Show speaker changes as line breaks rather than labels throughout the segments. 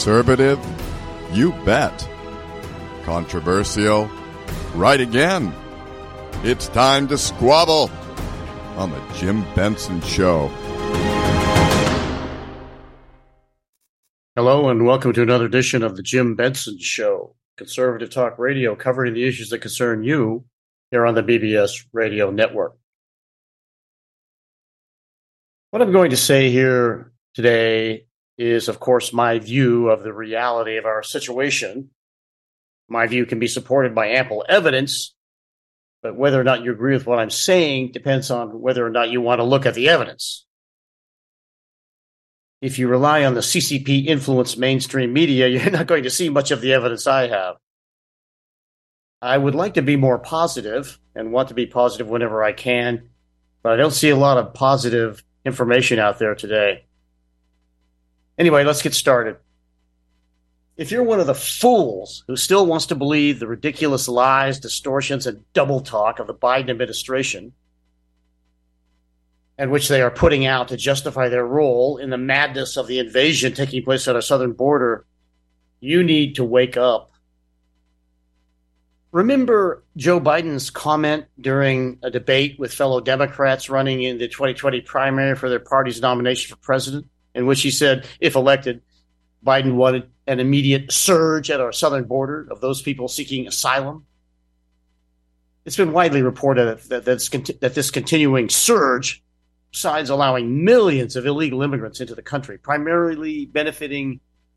Conservative? You bet. Controversial? Right again. It's time to squabble on the Jim Benson Show.
Hello and welcome to another edition of the Jim Benson Show, conservative talk radio covering the issues that concern you here on the BBS Radio Network. What I'm going to say here today is, of course, my view of the reality of our situation. My view can be supported by ample evidence, but whether or not you agree with what I'm saying depends on whether or not you want to look at the evidence. If you rely on the CCP-influenced mainstream media, you're not going to see much of the evidence I have. I would like to be more positive and want to be positive whenever I can, but I don't see a lot of positive information out there today. Anyway, let's get started. If you're one of the fools who still wants to believe the ridiculous lies, distortions, and double talk of the Biden administration, and which they are putting out to justify their role in the madness of the invasion taking place at our southern border, you need to wake up. Remember Joe Biden's comment during a debate with fellow Democrats running in the 2020 primary for their party's nomination for president, in which he said, if elected, Biden wanted an immediate surge at our southern border of those people seeking asylum? It's been widely reported that this continuing surge, besides allowing millions of illegal immigrants into the country, primarily benefits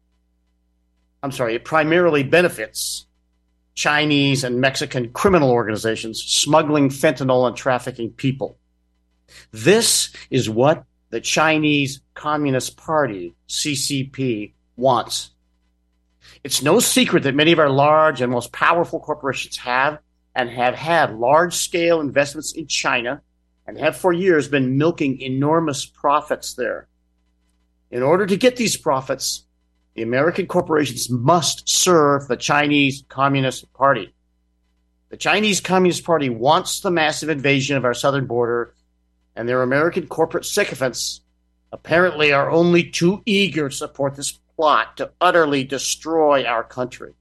Chinese and Mexican criminal organizations smuggling fentanyl and trafficking people. This is what the Chinese Communist Party, CCP, wants. It's no secret that many of our large and most powerful corporations have and have had large-scale investments in China and have for years been milking enormous profits there. In order to get these profits, the American corporations must serve the Chinese Communist Party. The Chinese Communist Party wants the massive invasion of our southern border, and their American corporate sycophants apparently are only too eager to support this plot to utterly destroy our country.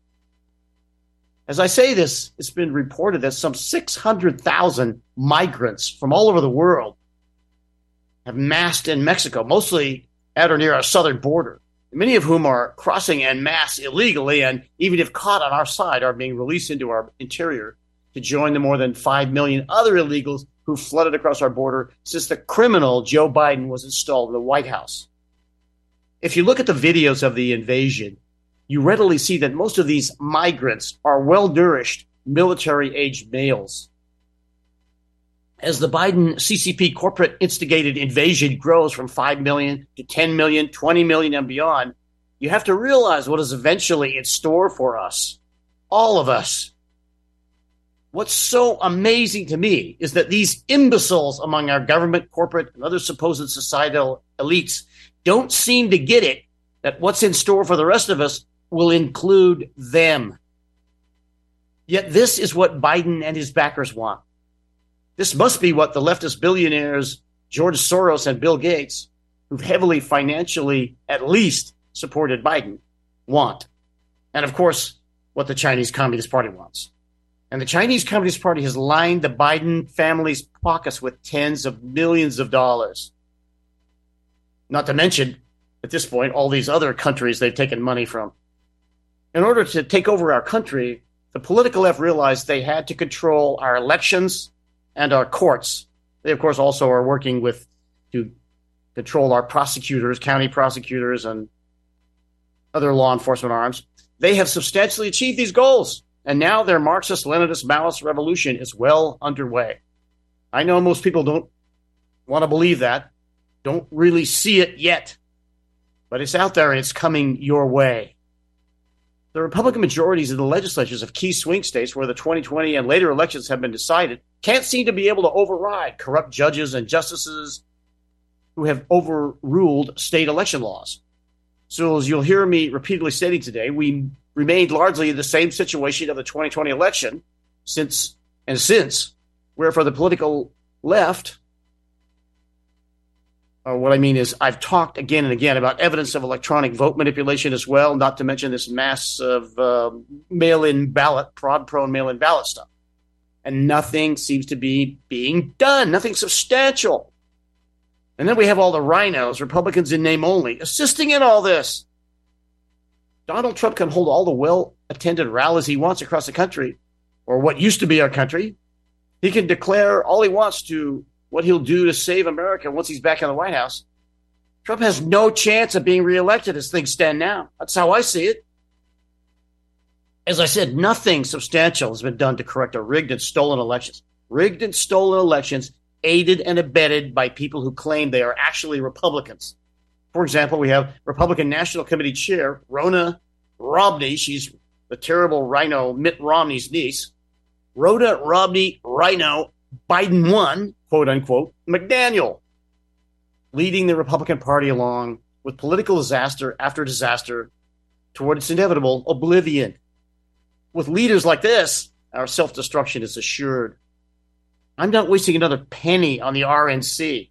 As I say this, it's been reported that some 600,000 migrants from all over the world have massed in Mexico, mostly at or near our southern border, many of whom are crossing en masse illegally and, even if caught on our side, are being released into our interior to join the more than 5 million other illegals who flooded across our border since the criminal Joe Biden was installed in the White House. If you look at the videos of the invasion, you readily see that most of these migrants are well-nourished, military-aged males. As the Biden CCP corporate instigated invasion grows from 5 million to 10 million, 20 million and beyond, you have to realize what is eventually in store for us, all of us. What's so amazing to me is that these imbeciles among our government, corporate, and other supposed societal elites don't seem to get it, that what's in store for the rest of us will include them. Yet this is what Biden and his backers want. This must be what the leftist billionaires George Soros and Bill Gates, who've heavily financially at least supported Biden, want. And of course, what the Chinese Communist Party wants. And the Chinese Communist Party has lined the Biden family's pockets with tens of millions of dollars. Not to mention, at this point, all these other countries they've taken money from. In order to take over our country, the political left realized they had to control our elections and our courts. They, of course, also are working to control our prosecutors, county prosecutors, and other law enforcement arms. They have substantially achieved these goals, and now their Marxist-Leninist Maoist revolution is well underway. I know most people don't want to believe that, don't really see it yet, but it's out there and it's coming your way. The Republican majorities in the legislatures of key swing states where the 2020 and later elections have been decided can't seem to be able to override corrupt judges and justices who have overruled state election laws. So as you'll hear me repeatedly stating today, we remained largely in the same situation of the 2020 election since, where for the political left, What I mean is I've talked again and again about evidence of electronic vote manipulation as well, not to mention this massive mail-in ballot, fraud-prone mail-in ballot stuff. And nothing seems to be being done, nothing substantial. And then we have all the rhinos, Republicans in name only, assisting in all this. Donald Trump can hold all the well-attended rallies he wants across the country, or what used to be our country. He can declare all he wants to what he'll do to save America once he's back in the White House. Trump has no chance of being reelected as things stand now. That's how I see it. As I said, nothing substantial has been done to correct our rigged and stolen elections. Rigged and stolen elections aided and abetted by people who claim they are actually Republicans. For example, we have Republican National Committee Chair Ronna Romney. She's the terrible rhino Mitt Romney's niece. Rhoda Romney Rhino Biden won, quote unquote, McDaniel, leading the Republican Party along with political disaster after disaster toward its inevitable oblivion. With leaders like this, our self-destruction is assured. I'm not wasting another penny on the RNC.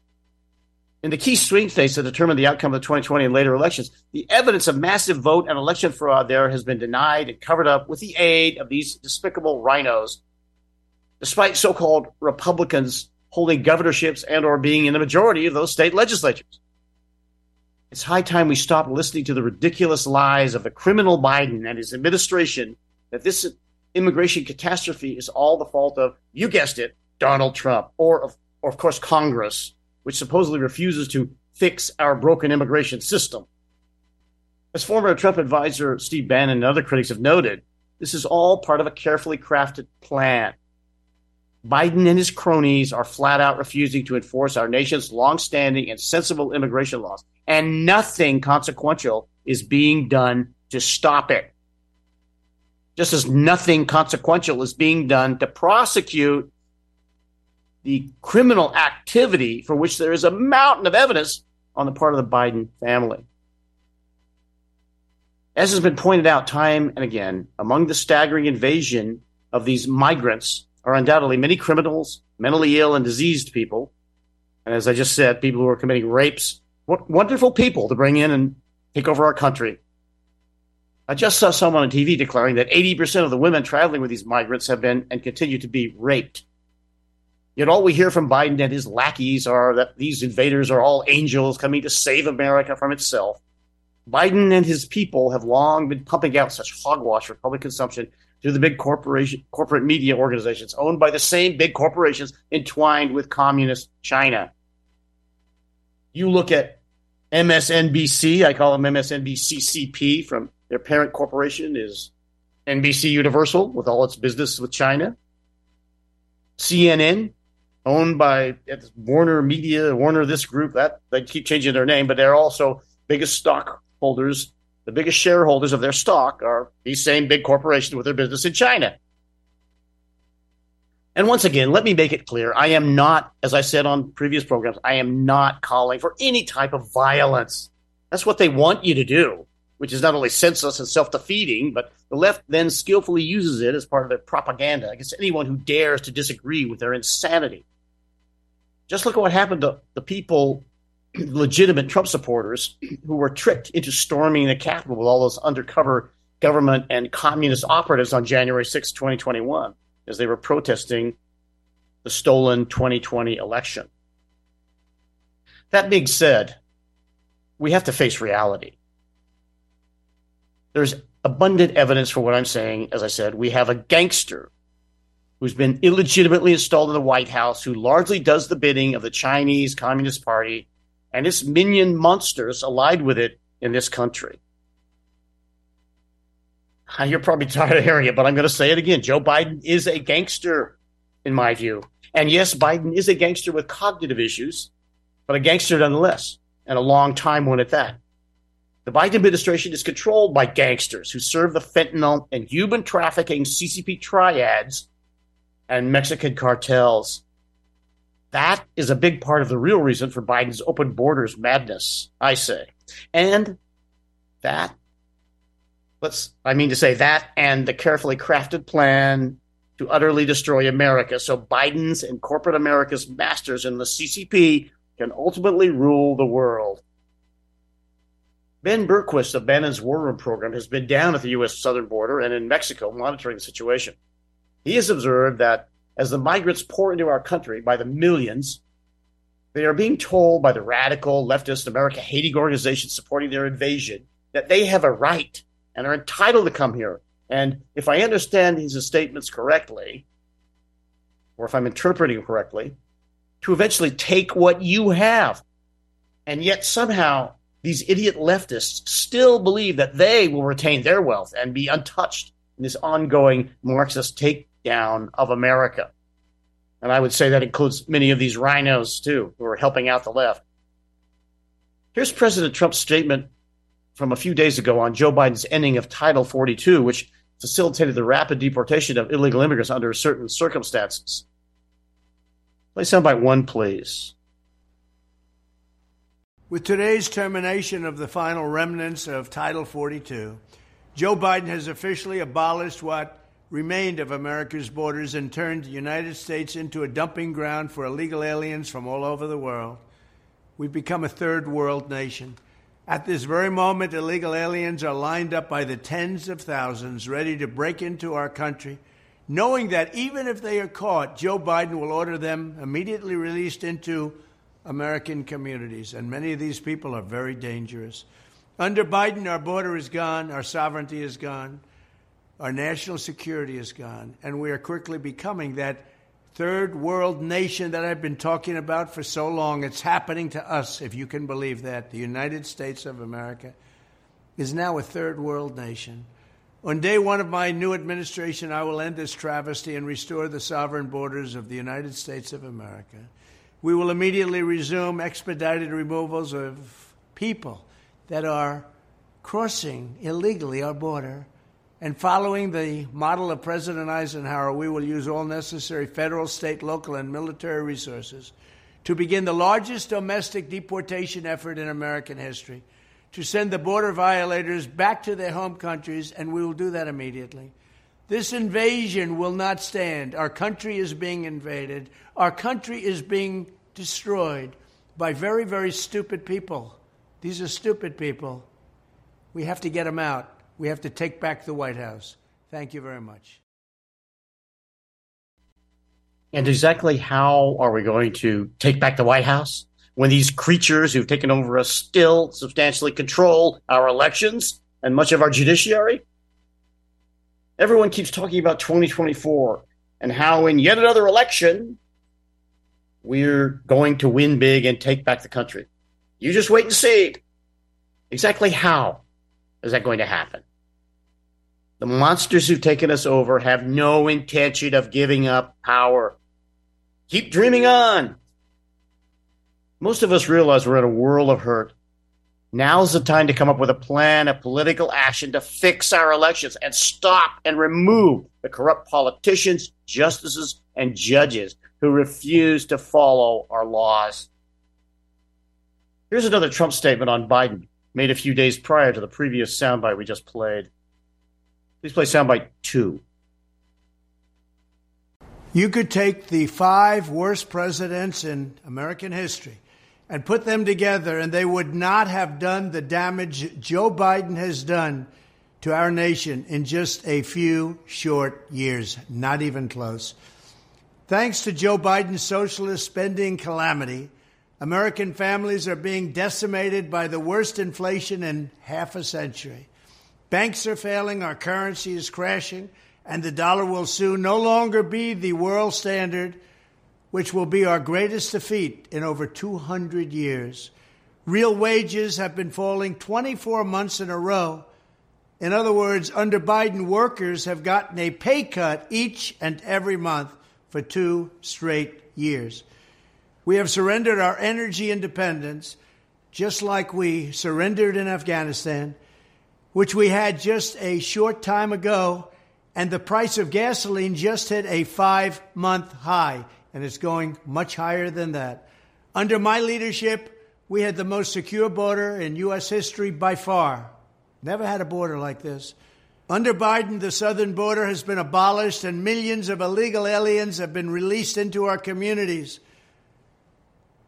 In the key swing states that determine the outcome of the 2020 and later elections, the evidence of massive vote and election fraud there has been denied and covered up with the aid of these despicable rhinos, despite so-called Republicans holding governorships and or being in the majority of those state legislatures. It's high time we stop listening to the ridiculous lies of the criminal Biden and his administration that this immigration catastrophe is all the fault of, you guessed it, Donald Trump, or of course, Congress, which supposedly refuses to fix our broken immigration system. As former Trump advisor Steve Bannon and other critics have noted, this is all part of a carefully crafted plan. Biden and his cronies are flat out refusing to enforce our nation's longstanding and sensible immigration laws, and nothing consequential is being done to stop it. Just as nothing consequential is being done to prosecute the criminal activity for which there is a mountain of evidence on the part of the Biden family. As has been pointed out time and again, among the staggering invasion of these migrants are undoubtedly many criminals, mentally ill and diseased people, and as I just said, people who are committing rapes. What wonderful people to bring in and take over our country. I just saw someone on TV declaring that 80% of the women traveling with these migrants have been and continue to be raped. Yet all we hear from Biden and his lackeys are that these invaders are all angels coming to save America from itself. Biden and his people have long been pumping out such hogwash for public consumption through the big corporate media organizations owned by the same big corporations entwined with communist China. You look at MSNBC, I call them MSNBCCP, from their parent corporation is NBC Universal with all its business with China. CNN, owned by Warner Media, Warner this group, that they keep changing their name, but they're also biggest stockholders. The biggest shareholders of their stock are these same big corporations with their business in China. And once again, let me make it clear, I am not, as I said on previous programs, I am not calling for any type of violence. That's what they want you to do, which is not only senseless and self-defeating, but the left then skillfully uses it as part of their propaganda against anyone who dares to disagree with their insanity. Just look at what happened to the people, legitimate Trump supporters, who were tricked into storming the Capitol with all those undercover government and communist operatives on January 6, 2021, as they were protesting the stolen 2020 election. That being said, we have to face reality. There's abundant evidence for what I'm saying. As I said, we have a gangster who's been illegitimately installed in the White House, who largely does the bidding of the Chinese Communist Party and its minion monsters allied with it in this country. You're probably tired of hearing it, but I'm going to say it again. Joe Biden is a gangster, in my view. And yes, Biden is a gangster with cognitive issues, but a gangster nonetheless, and a long time one at that. The Biden administration is controlled by gangsters who serve the fentanyl and human trafficking CCP triads and Mexican cartels. That is a big part of the real reason for Biden's open borders madness, I say. And that and the carefully crafted plan to utterly destroy America. So Biden's and corporate America's masters in the CCP can ultimately rule the world. Ben Berquist of Bannon's War Room program has been down at the U.S. southern border and in Mexico monitoring the situation. He has observed that as the migrants pour into our country by the millions, they are being told by the radical, leftist, America-hating organizations supporting their invasion that they have a right and are entitled to come here. And if I understand his statements correctly, or if I'm interpreting correctly, to eventually take what you have. And yet somehow these idiot leftists still believe that they will retain their wealth and be untouched in this ongoing Marxist takedown of America. And I would say that includes many of these rhinos, too, who are helping out the left. Here's President Trump's statement from a few days ago on Joe Biden's ending of Title 42, which facilitated the rapid deportation of illegal immigrants under certain circumstances. Play soundbite 1, please.
With today's termination of the final remnants of Title 42, Joe Biden has officially abolished what remained of America's borders and turned the United States into a dumping ground for illegal aliens from all over the world. We've become a third world nation. At this very moment, illegal aliens are lined up by the tens of thousands, ready to break into our country, knowing that even if they are caught, Joe Biden will order them immediately released into American communities, and many of these people are very dangerous. Under Biden, our border is gone, our sovereignty is gone, our national security is gone, and we are quickly becoming that third world nation that I've been talking about for so long. It's happening to us, if you can believe that. The United States of America is now a third world nation. On day one of my new administration, I will end this travesty and restore the sovereign borders of the United States of America. We will immediately resume expedited removals of people that are crossing illegally our border. And following the model of President Eisenhower, we will use all necessary federal, state, local, and military resources to begin the largest domestic deportation effort in American history, to send the border violators back to their home countries, and we will do that immediately. This invasion will not stand. Our country is being invaded. Our country is being destroyed by very, very stupid people. These are stupid people. We have to get them out. We have to take back the White House. Thank you very much.
And exactly how are we going to take back the White House when these creatures who've taken over us still substantially control our elections and much of our judiciary? Everyone keeps talking about 2024 and how in yet another election, we're going to win big and take back the country. You just wait and see. Exactly how is that going to happen? The monsters who've taken us over have no intention of giving up power. Keep dreaming on. Most of us realize we're in a world of hurt. Now's the time to come up with a plan of political action to fix our elections and stop and remove the corrupt politicians, justices, and judges who refuse to follow our laws. Here's another Trump statement on Biden, made a few days prior to the previous soundbite we just played. Please play soundbite 2.
You could take the 5 worst presidents in American history and put them together, and they would not have done the damage Joe Biden has done to our nation in just a few short years, not even close. Thanks to Joe Biden's socialist spending calamity, American families are being decimated by the worst inflation in half a century. Banks are failing, our currency is crashing, and the dollar will soon no longer be the world standard, which will be our greatest defeat in over 200 years. Real wages have been falling 24 months in a row. In other words, under Biden, workers have gotten a pay cut each and every month for 2 straight years. We have surrendered our energy independence, just like we surrendered in Afghanistan, which we had just a short time ago, and the price of gasoline just hit a 5-month high, and it's going much higher than that. Under my leadership, we had the most secure border in U.S. history by far. Never had a border like this. Under Biden, the southern border has been abolished, and millions of illegal aliens have been released into our communities.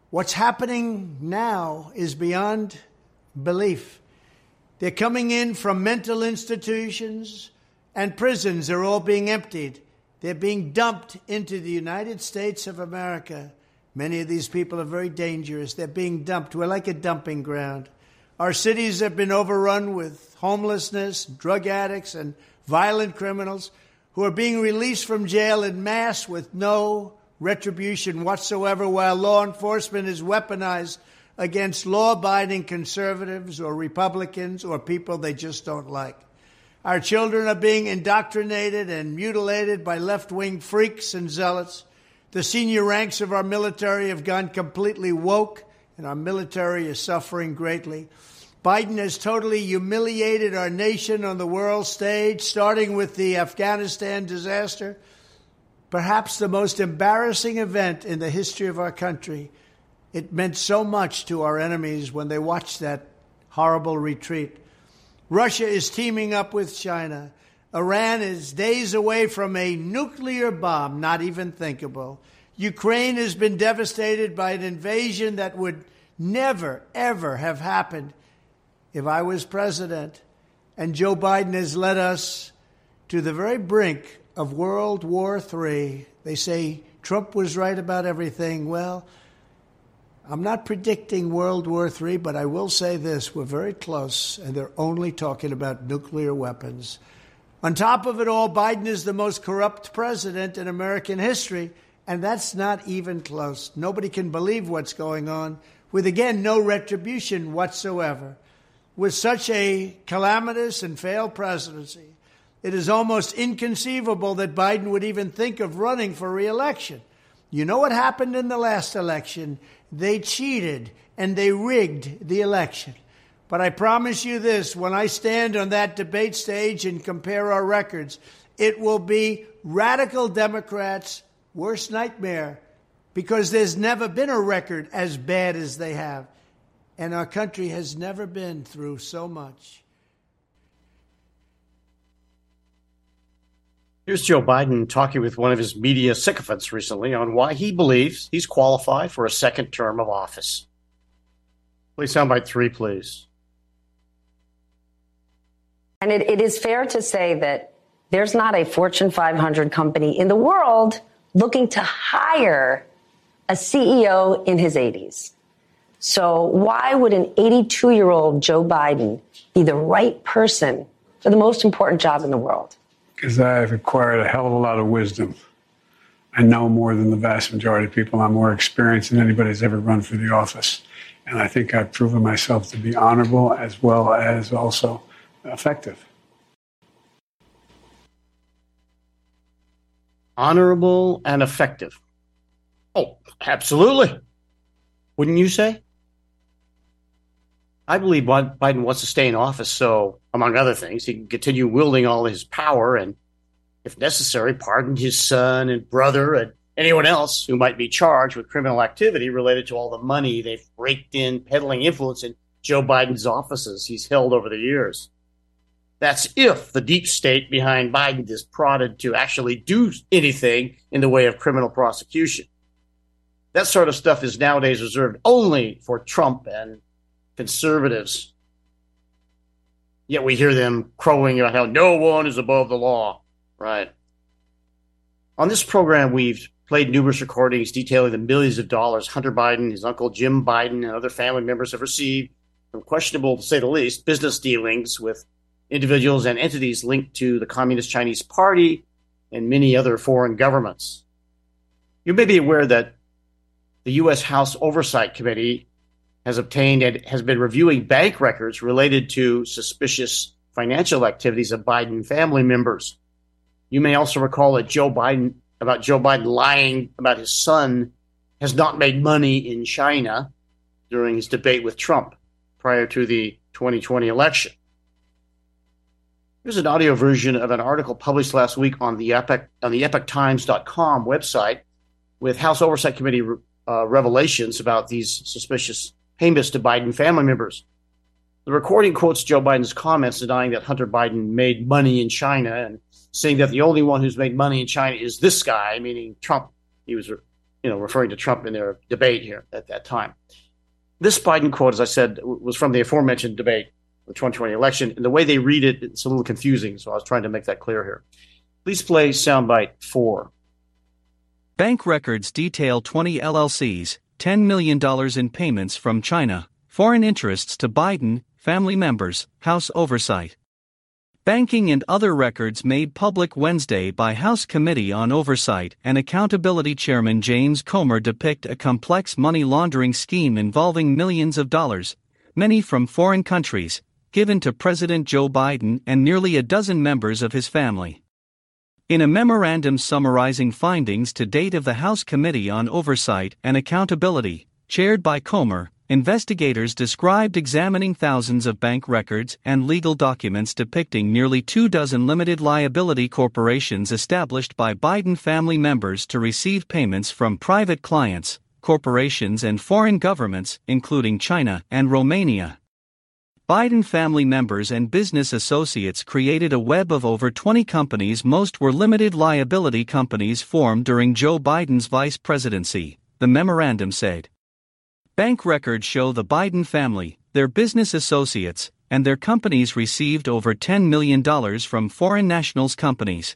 What's happening now is beyond belief. They're coming in from mental institutions and prisons. They're all being emptied. They're being dumped into the United States of America. Many of these people are very dangerous. They're being dumped. We're like a dumping ground. Our cities have been overrun with homelessness, drug addicts, and violent criminals who are being released from jail en masse with no retribution whatsoever, while law enforcement is weaponized against law-abiding conservatives or Republicans or people they just don't like. Our children are being indoctrinated and mutilated by left-wing freaks and zealots. The senior ranks of our military have gone completely woke, and our military is suffering greatly. Biden has totally humiliated our nation on the world stage, starting with the Afghanistan disaster, perhaps the most embarrassing event in the history of our country. It meant so much to our enemies when they watched that horrible retreat. Russia is teaming up with China. Iran is days away from a nuclear bomb, not even thinkable. Ukraine has been devastated by an invasion that would never, ever have happened if I was president. And Joe Biden has led us to the very brink of World War III. They say Trump was right about everything. Well, I'm not predicting World War III, but I will say this. We're very close, and they're only talking about nuclear weapons. On top of it all, Biden is the most corrupt president in American history, and that's not even close. Nobody can believe what's going on, with, again, no retribution whatsoever. With such a calamitous and failed presidency, it is almost inconceivable that Biden would even think of running for re-election. You know what happened in the last election? They cheated and they rigged the election. But I promise you this, when I stand on that debate stage and compare our records, it will be radical Democrats' worst nightmare, because there's never been a record as bad as they have. And our country has never been through so much.
Here's Joe Biden talking with one of his media sycophants recently on why he believes he's qualified for a second term of office. Please soundbite 3, please.
And it is fair to say that there's not a Fortune 500 company in the world looking to hire a CEO in his 80s. So why would an 82-year-old Joe Biden be the right person for the most important job in the world?
Because I've acquired a hell of a lot of wisdom. I know more than the vast majority of people. I'm more experienced than anybody's ever run for the office. And I think I've proven myself to be honorable as well as also effective.
Honorable and effective. Oh, absolutely. Wouldn't you say? I believe Biden wants to stay in office so, among other things, he can continue wielding all his power and, if necessary, pardon his son and brother and anyone else who might be charged with criminal activity related to all the money they've raked in peddling influence in Joe Biden's offices he's held over the years. That's if the deep state behind Biden is prodded to actually do anything in the way of criminal prosecution. That sort of stuff is nowadays reserved only for Trump and conservatives. Yet we hear them crowing about how no one is above the law. Right. On this program, we've played numerous recordings detailing the millions of dollars Hunter Biden, his uncle Jim Biden, and other family members have received from questionable, to say the least, business dealings with individuals and entities linked to the Communist Chinese Party and many other foreign governments. You may be aware that the U.S. House Oversight Committee has obtained and has been reviewing bank records related to suspicious financial activities of Biden family members. You may also recall that Joe Biden lying about his son has not made money in China during his debate with Trump prior to the 2020 election. Here's an audio version of an article published last week on the EpochTimes.com website with House Oversight Committee revelations about these suspicious payments to Biden family members. The recording quotes Joe Biden's comments denying that Hunter Biden made money in China and saying that the only one who's made money in China is this guy, meaning Trump. He was referring to Trump in their debate here at that time. This Biden quote, as I said, was from the aforementioned debate, the 2020 election. And the way they read it, it's a little confusing. So I was trying to make that clear here. Please play soundbite 4.
Bank records detail 20 LLCs, $10 million in payments from China, foreign interests to Biden, family members, House oversight. Banking and other records made public Wednesday by House Committee on Oversight and Accountability Chairman James Comer depict a complex money laundering scheme involving millions of dollars, many from foreign countries, given to President Joe Biden and nearly a dozen members of his family. In a memorandum summarizing findings to date of the House Committee on Oversight and Accountability, chaired by Comer, investigators described examining thousands of bank records and legal documents depicting nearly 24 limited liability corporations established by Biden family members to receive payments from private clients, corporations and foreign governments, including China and Romania. Biden family members and business associates created a web of over 20 companies. Most were limited liability companies formed during Joe Biden's vice presidency, the memorandum said. Bank records show the Biden family, their business associates, and their companies received over $10 million from foreign nationals' companies.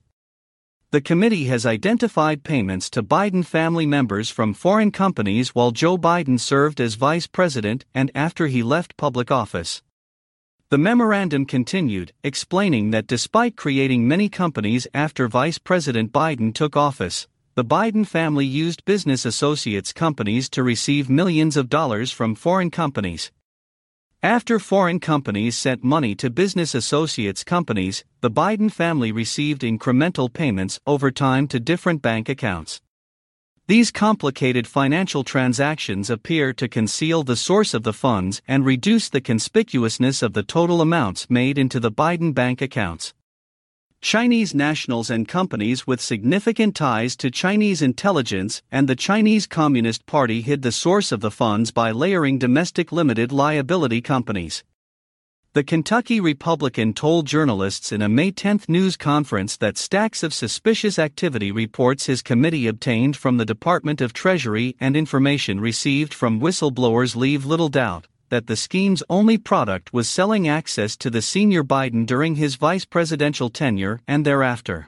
The committee has identified payments to Biden family members from foreign companies while Joe Biden served as vice president and after he left public office. The memorandum continued, explaining that despite creating many companies after Vice President Biden took office, the Biden family used business associates' companies to receive millions of dollars from foreign companies. After foreign companies sent money to business associates' companies, the Biden family received incremental payments over time to different bank accounts. These complicated financial transactions appear to conceal the source of the funds and reduce the conspicuousness of the total amounts made into the Biden bank accounts. Chinese nationals and companies with significant ties to Chinese intelligence and the Chinese Communist Party hid the source of the funds by layering domestic limited liability companies. The Kentucky Republican told journalists in a May 10 news conference that stacks of suspicious activity reports his committee obtained from the Department of Treasury and information received from whistleblowers leave little doubt that the scheme's only product was selling access to the senior Biden during his vice presidential tenure and thereafter.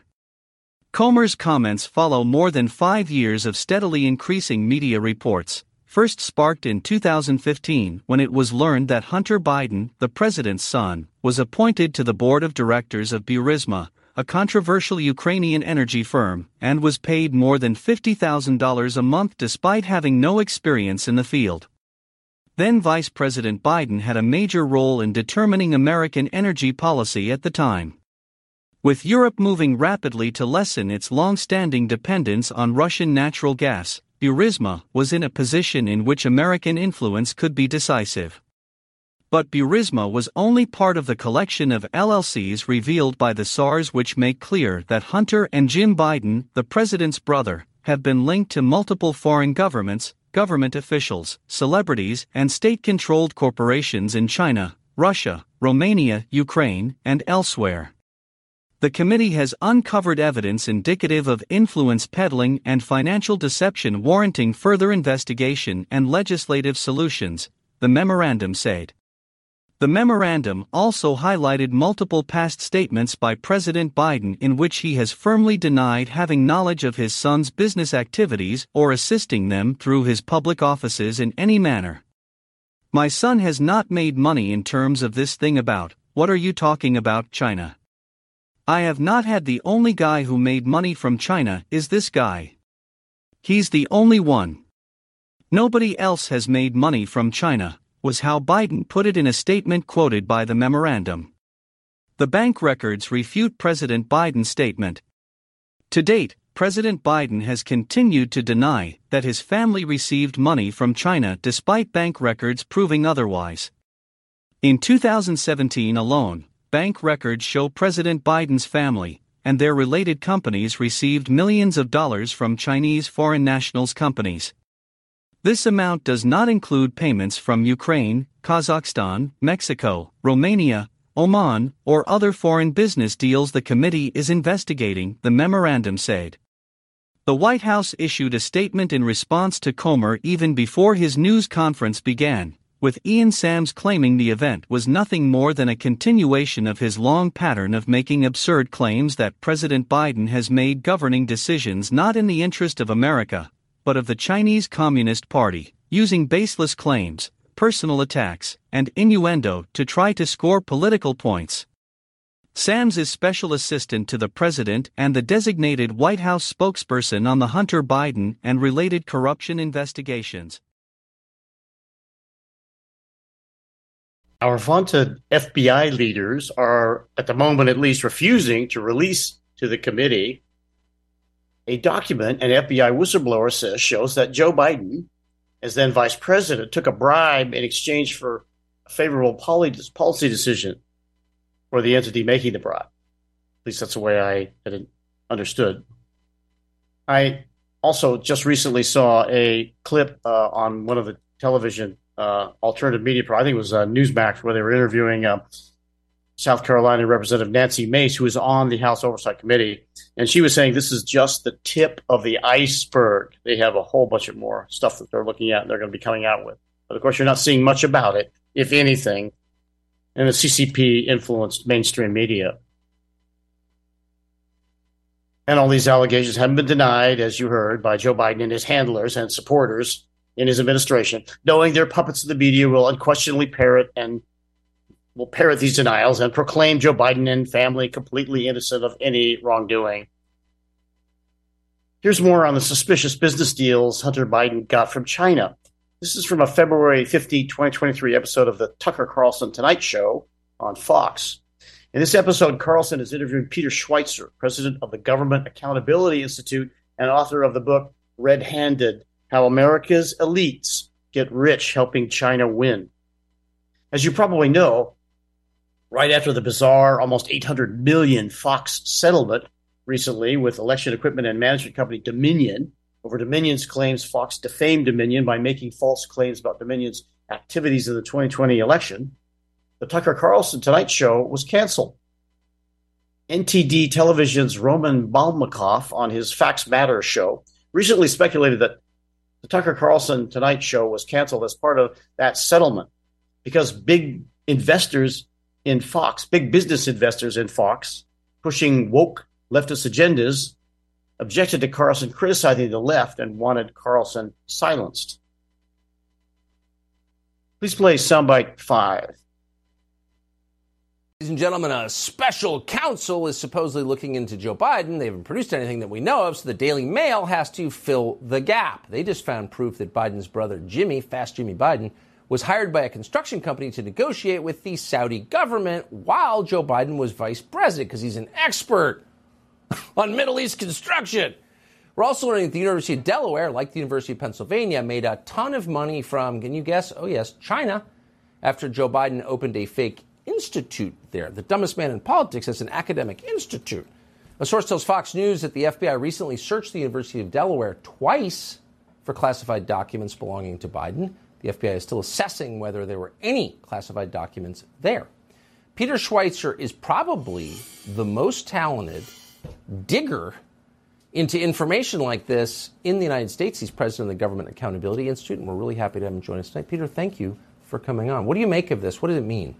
Comer's comments follow more than 5 years of steadily increasing media reports, first sparked in 2015 when it was learned that Hunter Biden, the president's son, was appointed to the board of directors of Burisma, a controversial Ukrainian energy firm, and was paid more than $50,000 a month despite having no experience in the field. Then Vice President Biden had a major role in determining American energy policy at the time. With Europe moving rapidly to lessen its long-standing dependence on Russian natural gas, Burisma was in a position in which American influence could be decisive. But Burisma was only part of the collection of LLCs revealed by the SARS, which make clear that Hunter and Jim Biden, the president's brother, have been linked to multiple foreign governments, government officials, celebrities, and state-controlled corporations in China, Russia, Romania, Ukraine, and elsewhere. The committee has uncovered evidence indicative of influence peddling and financial deception warranting further investigation and legislative solutions, the memorandum said. The memorandum also highlighted multiple past statements by President Biden in which he has firmly denied having knowledge of his son's business activities or assisting them through his public offices in any manner. "My son has not made money in terms of this thing about, what are you talking about, China? I have not had the only guy who made money from China is this guy. He's the only one. Nobody else has made money from China," was how Biden put it in a statement quoted by the memorandum. The bank records refute President Biden's statement. To date, President Biden has continued to deny that his family received money from China despite bank records proving otherwise. In 2017 alone, bank records show President Biden's family and their related companies received millions of dollars from Chinese foreign nationals' companies. This amount does not include payments from Ukraine, Kazakhstan, Mexico, Romania, Oman, or other foreign business deals the committee is investigating, the memorandum said. The White House issued a statement in response to Comer even before his news conference began, with Ian Sams claiming the event was nothing more than a continuation of his long pattern of making absurd claims that President Biden has made governing decisions not in the interest of America, but of the Chinese Communist Party, using baseless claims, personal attacks, and innuendo to try to score political points. Sams is special assistant to the president and the designated White House spokesperson on the Hunter Biden and related corruption investigations.
Our vaunted FBI leaders are, at the moment at least, refusing to release to the committee a document an FBI whistleblower says shows that Joe Biden, as then vice president, took a bribe in exchange for a favorable policy decision for the entity making the bribe. At least that's the way I had understood. I also just recently saw a clip on one of the television alternative media, I think it was Newsmax, where they were interviewing South Carolina Representative Nancy Mace, who was on the House Oversight Committee. And she was saying this is just the tip of the iceberg. They have a whole bunch of more stuff that they're looking at and they're going to be coming out with. But of course, you're not seeing much about it, if anything, in the CCP-influenced mainstream media. And all these allegations haven't been denied, as you heard, by Joe Biden and his handlers and supporters in his administration, knowing their puppets of the media will unquestionably parrot these denials and proclaim Joe Biden and family completely innocent of any wrongdoing. Here's more on the suspicious business deals Hunter Biden got from China. This is from a February 15, 2023 episode of the Tucker Carlson Tonight Show on Fox. In this episode, Carlson is interviewing Peter Schweitzer, president of the Government Accountability Institute and author of the book Red-Handed: How America's Elites Get Rich Helping China Win. As you probably know, right after the bizarre almost $800 million Fox settlement recently with election equipment and management company Dominion, over Dominion's claims Fox defamed Dominion by making false claims about Dominion's activities in the 2020 election, the Tucker Carlson Tonight Show was canceled. NTD Television's Roman Balmakov on his Facts Matter show recently speculated that the Tucker Carlson Tonight Show was canceled as part of that settlement because big investors in Fox, big business investors in Fox, pushing woke leftist agendas, objected to Carlson criticizing the left and wanted Carlson silenced. Please play soundbite 5.
Ladies and gentlemen, a special counsel is supposedly looking into Joe Biden. They haven't produced anything that we know of, so the Daily Mail has to fill the gap. They just found proof that Biden's brother Jimmy, Fast Jimmy Biden, was hired by a construction company to negotiate with the Saudi government while Joe Biden was vice president, because he's an expert on Middle East construction. We're also learning that the University of Delaware, like the University of Pennsylvania, made a ton of money from, can you guess? Oh, yes, China, after Joe Biden opened a fake institute there. The dumbest man in politics has an academic institute. A source tells Fox News that the FBI recently searched the University of Delaware twice for classified documents belonging to Biden. The FBI is still assessing whether there were any classified documents there. Peter Schweitzer is probably the most talented digger into information like this in the United States. He's president of the Government Accountability Institute, and we're really happy to have him join us tonight. Peter, thank you for coming on. What do you make of this? What does it mean?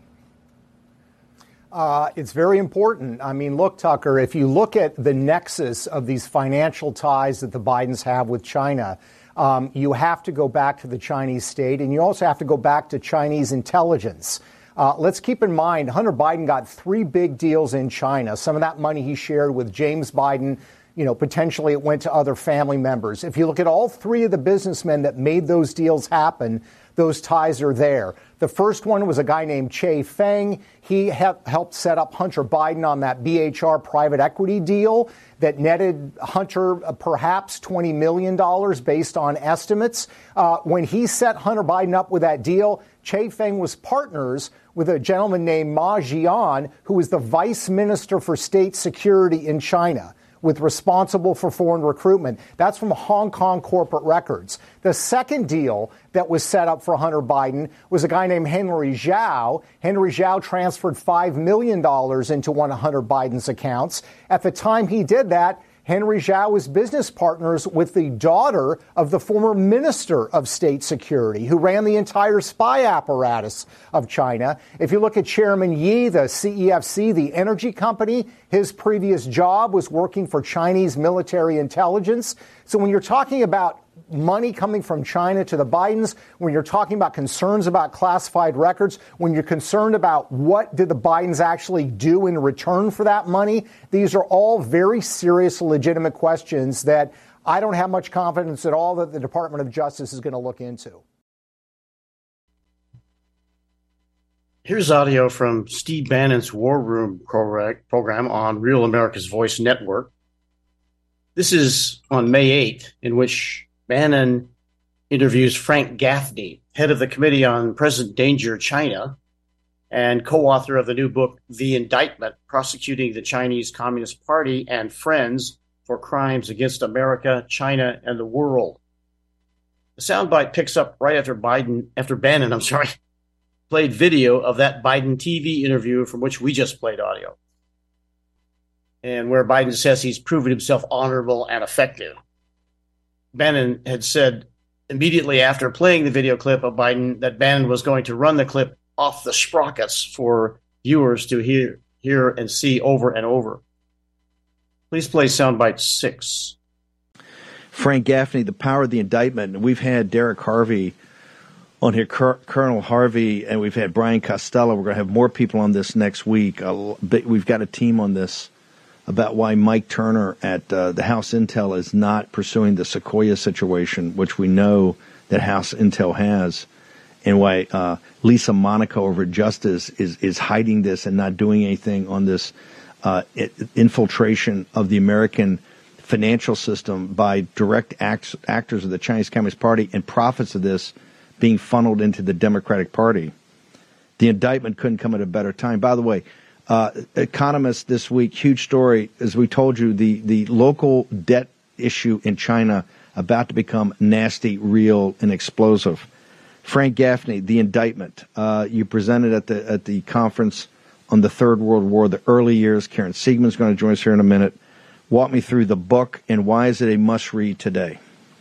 It's very important. I mean, look, Tucker, if you look at the nexus of these financial ties that the Bidens have with China, you have to go back to the Chinese state, and you also have to go back to Chinese intelligence. Let's keep in mind, Hunter Biden got 3 big deals in China. Some of that money he shared with James Biden. Potentially it went to other family members. If you look at all 3 of the businessmen that made those deals happen, those ties are there. The first one was a guy named Che Feng. He helped set up Hunter Biden on that BHR private equity deal that netted Hunter perhaps $20 million based on estimates. When he set Hunter Biden up with that deal, Che Feng was partners with a gentleman named Ma Jian, who was the vice minister for state security in China, with responsible for foreign recruitment. That's from Hong Kong corporate records. The second deal that was set up for Hunter Biden was a guy named Henry Zhao. Henry Zhao transferred $5 million into one of Hunter Biden's accounts. At the time he did that, Henry Zhao was business partners with the daughter of the former Minister of State Security, who ran the entire spy apparatus of China. If you look at Chairman Yi, the CEFC, the energy company, his previous job was working for Chinese military intelligence. So when you're talking about money coming from China to the Bidens, when you're talking about concerns about classified records, when you're concerned about what did the Bidens actually do in return for that money, these are all very serious, legitimate questions that I don't have much confidence at all that the Department of Justice is going to look into.
Here's audio from Steve Bannon's War Room program on Real America's Voice Network. This is on May 8th, in which Bannon interviews Frank Gaffney, head of the Committee on Present Danger China and co-author of the new book, The Indictment, Prosecuting the Chinese Communist Party and Friends for Crimes Against America, China, and the World. The soundbite picks up right after Bannon played video of that Biden TV interview from which we just played audio, and where Biden says he's proven himself honorable and effective. Bannon had said immediately after playing the video clip of Biden that Bannon was going to run the clip off the sprockets for viewers to hear and see over and over. Please play soundbite 6.
Frank Gaffney, the power of the indictment. We've had Derek Harvey on here, Colonel Harvey, and we've had Brian Costello. We're going to have more people on this next week. We've got a team on this about why Mike Turner at the House Intel is not pursuing the Sequoia situation, which we know that House Intel has, and why Lisa Monaco over at Justice is hiding this and not doing anything on this infiltration of the American financial system by direct actors of the Chinese Communist Party and profits of this being funneled into the Democratic Party. The indictment couldn't come at a better time. By the way, Economist this week, huge story, as we told you, the local debt issue in China about to become nasty, real, and explosive. Frank Gaffney, The Indictment. You presented at the conference on the Third World War, the early years. Karen Siegman's going to join us here in a minute. Walk me through the book and why is it a must-read today?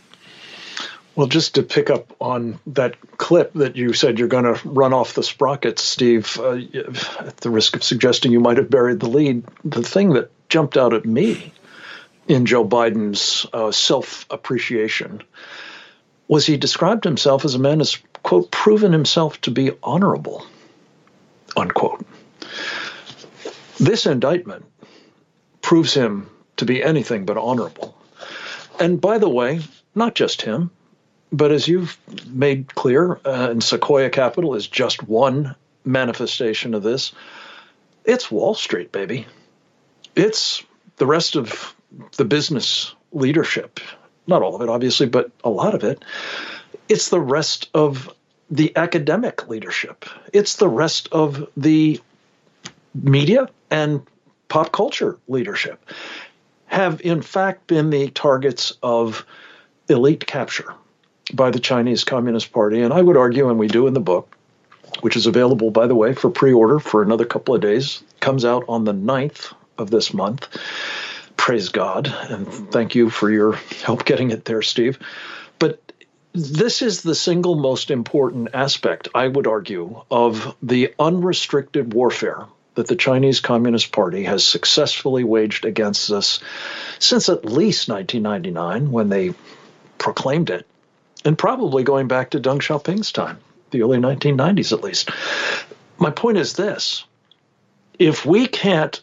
Well, just to pick up on that clip that you said you're going to run off the sprockets, Steve, at the risk of suggesting you might have buried the lead, the thing that jumped out at me in Joe Biden's self-appreciation was he described himself as a man who's, quote, proven himself to be honorable, unquote. This indictment proves him to be anything but honorable. And by the way, not just him, but as you've made clear, and Sequoia Capital is just one manifestation of this, it's Wall Street, baby. It's the rest of the business leadership. Not all of it, obviously, but a lot of it. It's the rest of the academic leadership. It's the rest of the media and pop culture leadership have, in fact, been the targets of elite capture by the Chinese Communist Party. And I would argue, and we do in the book, which is available, by the way, for pre-order for another couple of days, comes out on the 9th of this month. Praise God, and thank you for your help getting it there, Steve. But this is the single most important aspect, I would argue, of the unrestricted warfare that the Chinese Communist Party has successfully waged against us since at least 1999, when they proclaimed it, and probably going back to Deng Xiaoping's time, the early 1990s at least. My point is this. If we can't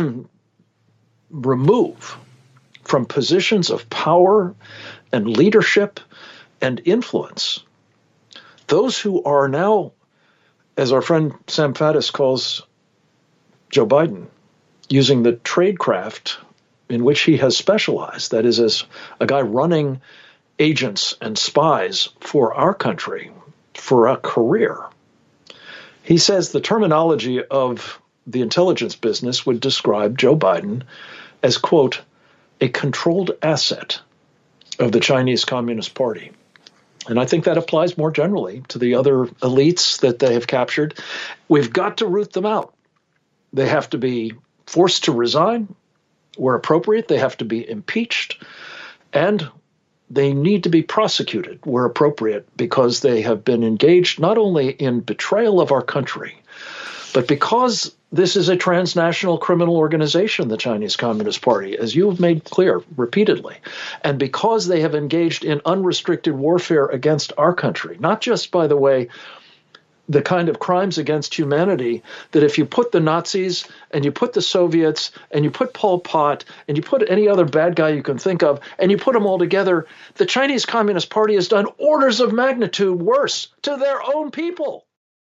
remove from positions of power and leadership and influence those who are now, as our friend Sam Faddis calls Joe Biden, using the tradecraft in which he has specialized, that is, as a guy running agents and spies for our country for a career. He says the terminology of the intelligence business would describe Joe Biden as, quote, a controlled asset of the Chinese Communist Party. And I think that applies more generally to the other elites that they have captured. We've got to root them out. They have to be forced to resign, Where appropriate, they have to be impeached, and they need to be prosecuted where appropriate, because they have been engaged not only in betrayal of our country, but because this is a transnational criminal organization, the Chinese Communist Party, as you have made clear repeatedly, and because they have engaged in unrestricted warfare against our country, not just, by the way, the kind of crimes against humanity that if you put the Nazis and you put the Soviets and you put Pol Pot and you put any other bad guy you can think of and you put them all together, the Chinese Communist Party has done orders of magnitude worse to their own people.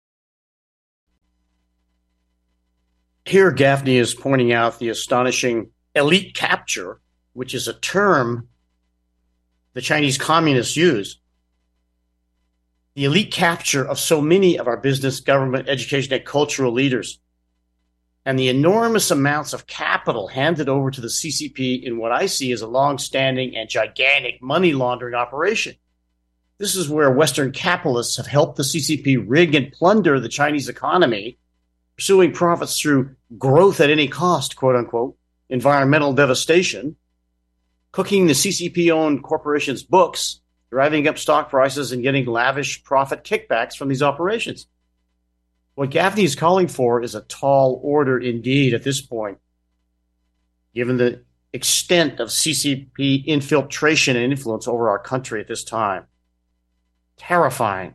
Here, Gaffney is pointing out the astonishing elite capture, which is a term the Chinese communists use. The elite capture of so many of our business, government, education, and cultural leaders, and the enormous amounts of capital handed over to the CCP in what I see as a long-standing and gigantic money laundering operation. This is where Western capitalists have helped the CCP rig and plunder the Chinese economy, pursuing profits through growth at any cost, quote unquote, environmental devastation, cooking the CCP-owned corporations' books, driving up stock prices, and getting lavish profit kickbacks from these operations. What Gaffney is calling for is a tall order indeed at this point, given the extent of CCP infiltration and influence over our country at this time. Terrifying.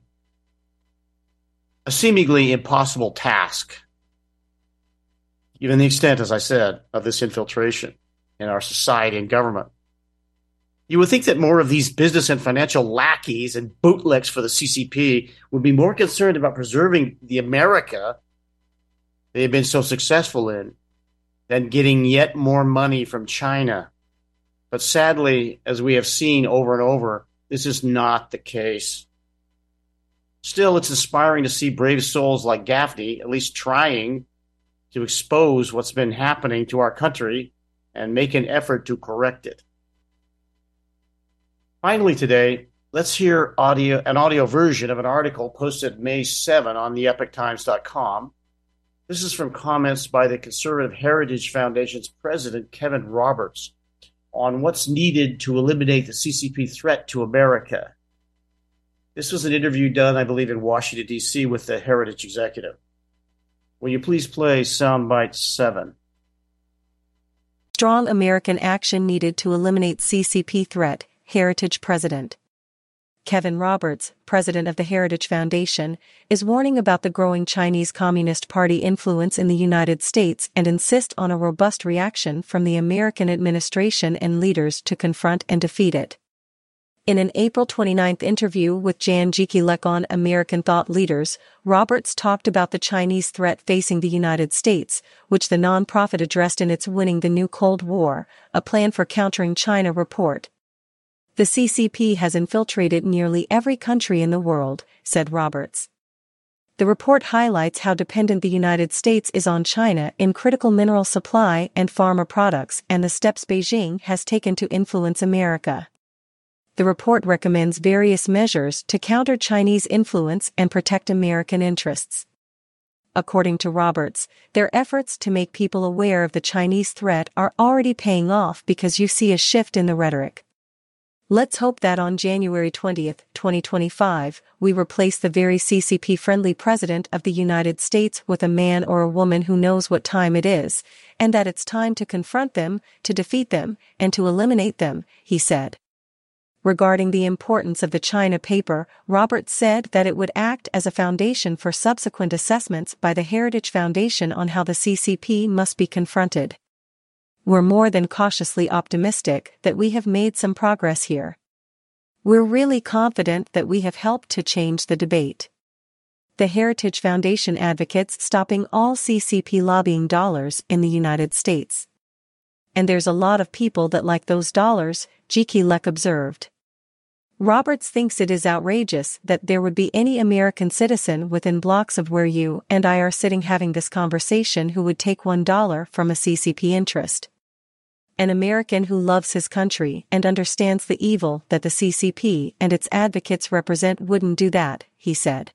A seemingly impossible task, given the extent, as I said, of this infiltration in our society and government. You would think that more of these business and financial lackeys and bootlegs for the CCP would be more concerned about preserving the America they have been so successful in than getting yet more money from China. But sadly, as we have seen over and over, this is not the case. Still, it's inspiring to see brave souls like Gaffney at least trying to expose what's been happening to our country and make an effort to correct it. Finally today, let's hear an audio version of an article posted May 7 on theepochtimes.com. This is from comments by the Conservative Heritage Foundation's president, Kevin Roberts, on what's needed to eliminate the CCP threat to America. This was an interview done, I believe, in Washington, D.C. with the Heritage Executive. Will you please play soundbite 7?
Strong American action needed to eliminate CCP threat. Heritage President Kevin Roberts, president of the Heritage Foundation, is warning about the growing Chinese Communist Party influence in the United States and insists on a robust reaction from the American administration and leaders to confront and defeat it. In an April 29 interview with Jan Jekielek on American Thought Leaders, Roberts talked about the Chinese threat facing the United States, which the nonprofit addressed in its Winning the New Cold War, a plan for countering China report. The CCP has infiltrated nearly every country in the world, said Roberts. The report highlights how dependent the United States is on China in critical mineral supply and pharma products and the steps Beijing has taken to influence America. The report recommends various measures to counter Chinese influence and protect American interests. According to Roberts, their efforts to make people aware of the Chinese threat are already paying off because you see a shift in the rhetoric. Let's hope that on January 20, 2025, we replace the very CCP-friendly president of the United States with a man or a woman who knows what time it is, and that it's time to confront them, to defeat them, and to eliminate them, he said. Regarding the importance of the China paper, Roberts said that it would act as a foundation for subsequent assessments by the Heritage Foundation on how the CCP must be confronted. We're more than cautiously optimistic that we have made some progress here. We're really confident that we have helped to change the debate. The Heritage Foundation advocates stopping all CCP lobbying dollars in the United States. And there's a lot of people that like those dollars, Jekielek observed. Roberts thinks it is outrageous that there would be any American citizen within blocks of where you and I are sitting having this conversation who would take $1 from a CCP interest. An American who loves his country and understands the evil that the CCP and its advocates represent wouldn't do that, he said.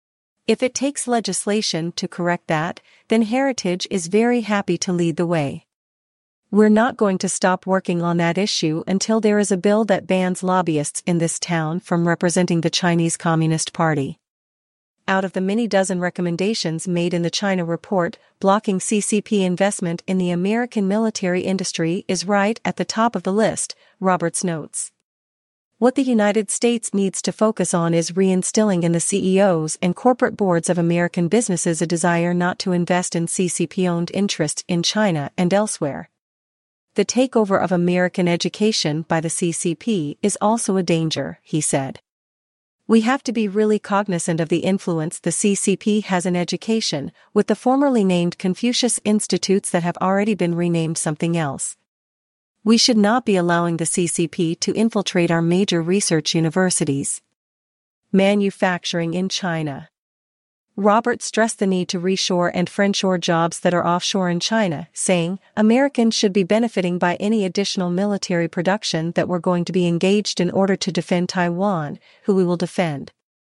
If it takes legislation to correct that, then Heritage is very happy to lead the way. We're not going to stop working on that issue until there is a bill that bans lobbyists in this town from representing the Chinese Communist Party. Out of the many dozen recommendations made in the China report, blocking CCP investment in the American military industry is right at the top of the list, Roberts notes. What the United States needs to focus on is reinstilling in the CEOs and corporate boards of American businesses a desire not to invest in CCP-owned interests in China and elsewhere. The takeover of American education by the CCP is also a danger, he said. We have to be really cognizant of the influence the CCP has in education, with the formerly named Confucius Institutes that have already been renamed something else. We should not be allowing the CCP to infiltrate our major research universities. Manufacturing in China. Roberts stressed the need to reshore and friendshore jobs that are offshore in China, saying, Americans should be benefiting by any additional military production that we're going to be engaged in order to defend Taiwan, who we will defend.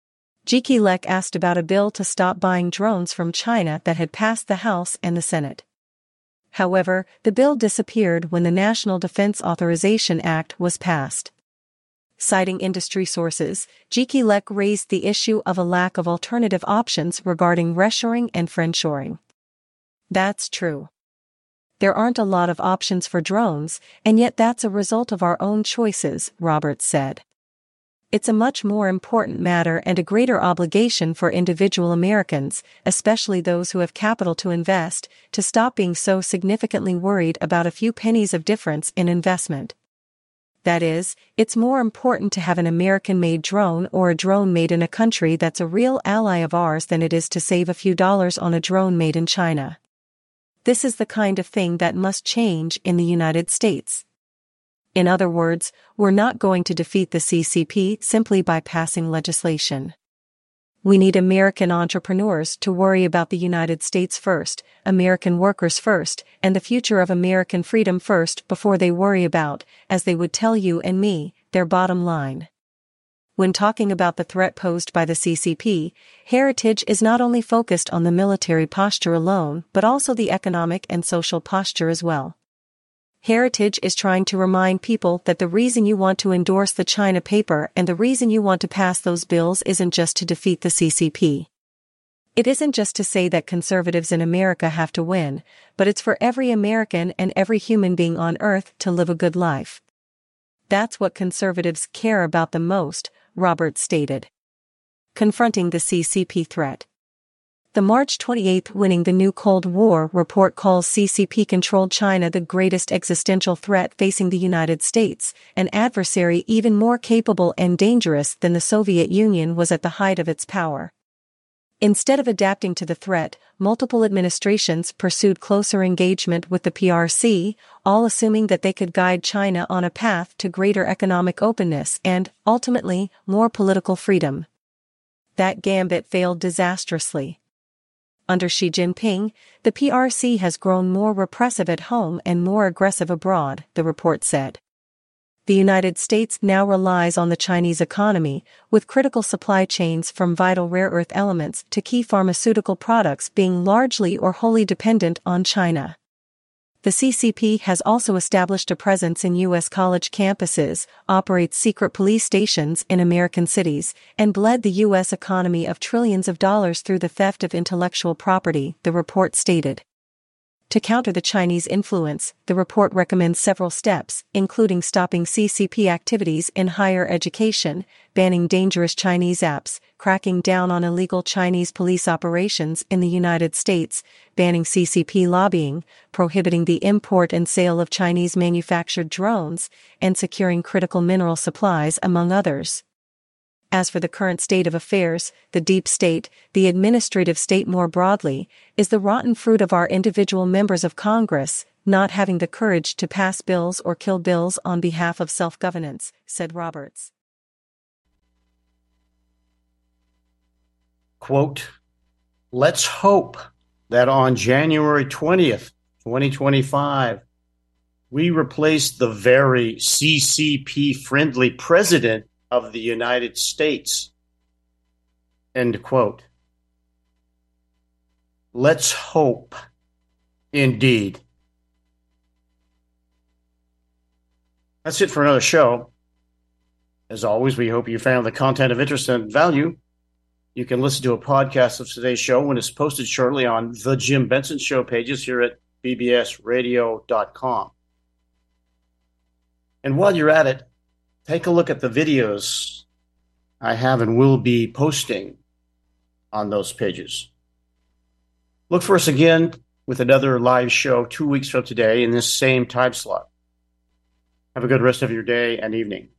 Ji Lek asked about a bill to stop buying drones from China that had passed the House and the Senate. However, the bill disappeared when the National Defense Authorization Act was passed. Citing industry sources, Ji Lek raised the issue of a lack of alternative options regarding reshoring and friendshoring. That's true. There aren't a lot of options for drones, and yet that's a result of our own choices, Roberts said. It's a much more important matter and a greater obligation for individual Americans, especially those who have capital to invest, to stop being so significantly worried about a few pennies of difference in investment. That is, it's more important to have an American-made drone or a drone made in a country that's a real ally of ours than it is to save a few dollars on a drone made in China. This is the kind of thing that must change in the United States. In other words, we're not going to defeat the CCP simply by passing legislation. We need American entrepreneurs to worry about the United States first, American workers first, and the future of American freedom first before they worry about, as they would tell you and me, their bottom line. When talking about the threat posed by the CCP, Heritage is not only focused on the military posture alone but also the economic and social posture as well. Heritage is trying to remind people that the reason you want to endorse the China paper and the reason you want to pass those bills isn't just to defeat the CCP. It isn't just to say that conservatives in America have to win, but it's for every American and every human being on earth to live a good life. That's what conservatives care about the most, Roberts stated. Confronting the CCP threat. The March 28 Winning the New Cold War report calls CCP-controlled China the greatest existential threat facing the United States, an adversary even more capable and dangerous than the Soviet Union was at the height of its power. Instead of adapting to the threat, multiple administrations pursued closer engagement with the PRC, all assuming that they could guide China on a path to greater economic openness and, ultimately, more political freedom. That gambit failed disastrously. Under Xi Jinping, the PRC has grown more repressive at home and more aggressive abroad, the report said. The United States now relies on the Chinese economy, with critical supply chains from vital rare earth elements to key pharmaceutical products being largely or wholly dependent on China. The CCP has also established a presence in U.S. college campuses, operates secret police stations in American cities, and bled the U.S. economy of trillions of dollars through the theft of intellectual property, the report stated. To counter the Chinese influence, the report recommends several steps, including stopping CCP activities in higher education, banning dangerous Chinese apps, cracking down on illegal Chinese police operations in the United States, banning CCP lobbying, prohibiting the import and sale of Chinese-manufactured drones, and securing critical mineral supplies, among others. As for the current state of affairs, the deep state, the administrative state more broadly, is the rotten fruit of our individual members of Congress not having the courage to pass bills or kill bills on behalf of self-governance, said Roberts.
Quote, let's hope that on January 20th, 2025, we replace the very CCP-friendly president of the United States. End quote. Let's hope, indeed. That's it for another show. As always, we hope you found the content of interest and value. You can listen to a podcast of today's show when it's posted shortly on the Jim Benson Show pages here at bbsradio.com. And while you're at it, take a look at the videos I have and will be posting on those pages. Look for us again with another live show 2 weeks from today in this same time slot. Have a good rest of your day and evening.